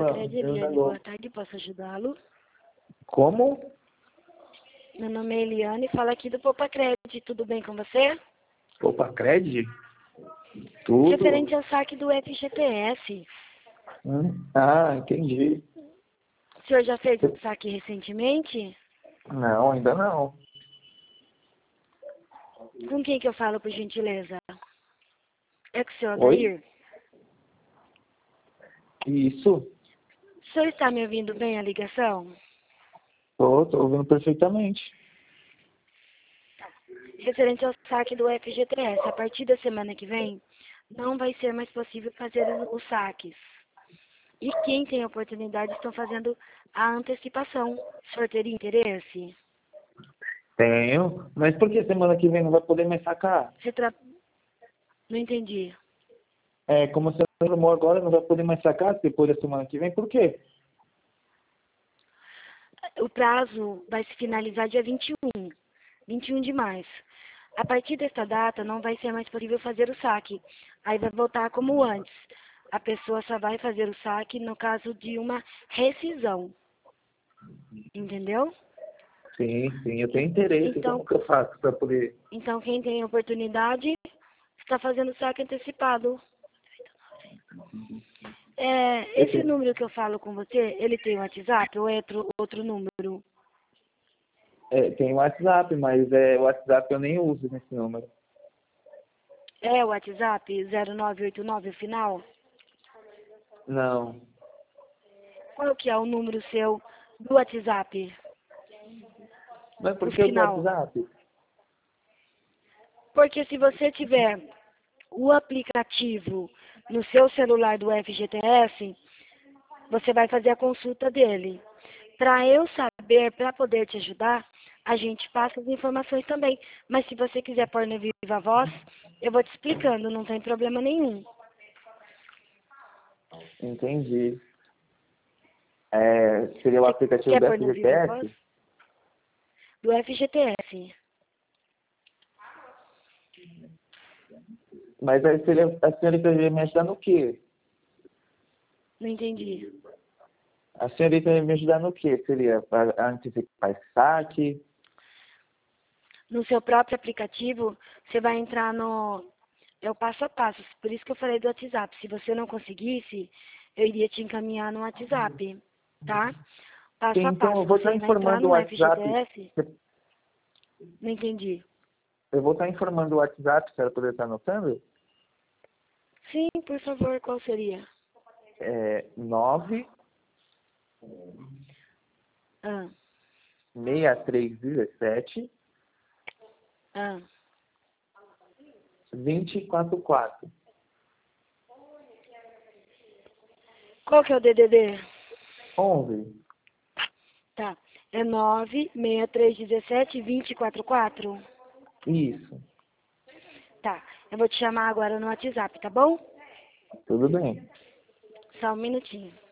Pacred, meu Eliane, boa negócio. tarde, posso ajudá-lo? Como? Meu nome é Eliane, fala aqui do Pacred, tudo bem com você? Opa, Cred? Tudo? Referente ao saque do FGTS, Entendi. o senhor já fez o saque recentemente? Não, ainda não. Com quem que eu falo, por gentileza? É com o senhor Oi? Odair? Isso? O senhor está me ouvindo bem a ligação? Tô ouvindo perfeitamente. Referente ao saque do FGTS, a partir da semana que vem, não vai ser mais possível fazer os saques. E quem tem oportunidade estão fazendo a antecipação. O senhor teria interesse? Tenho. Mas por que semana que vem não vai poder mais sacar? Não entendi. Como você informou agora, não vai poder mais sacar depois da semana que vem? Por quê? O prazo vai se finalizar dia 21 de março. A partir desta data, não vai ser mais possível fazer o saque. Aí vai voltar como antes. A pessoa só vai fazer o saque no caso de uma rescisão. Entendeu? Sim, eu tenho interesse. Então, Como que eu faço para poder... então quem tem oportunidade está fazendo o saque antecipado. Esse número que eu falo com você, ele tem WhatsApp ou é outro número? Tem WhatsApp, mas o WhatsApp eu nem uso nesse número. É o WhatsApp 0989 o final? Não. Qual que é o número seu do WhatsApp? Mas por O que o do final? WhatsApp? Porque se você tiver o aplicativo no seu celular do FGTS, você vai fazer a consulta dele. Para eu saber, para poder te ajudar, a gente passa as informações também. Mas se você quiser pôr na viva voz, eu vou te explicando, não tem problema nenhum. Entendi. Seria o Você aplicativo quer do pôr na viva voz? FGTS? Do FGTS. Mas aí a senhorita ia me ajudar no quê? Não entendi. A senhorita ia me ajudar no quê? Seria para antecipar esse saque? No seu próprio aplicativo, você vai entrar no... É o passo a passo. Por isso que eu falei do WhatsApp. Se você não conseguisse, eu iria te encaminhar no WhatsApp, tá? Sim, Passo a então passo. eu vou estar Você vai entrar informando o no WhatsApp. FGTS. Não entendi. Eu vou estar informando o WhatsApp, se ela poder estar anotando. Sim, por favor, qual seria? 9 Ah, 6317 ah. 244. Qual que é o DDD? 11. Tá. É 96317 2044. Isso. Tá. Eu vou te chamar agora no WhatsApp, tá bom? Tudo bem. Só um minutinho.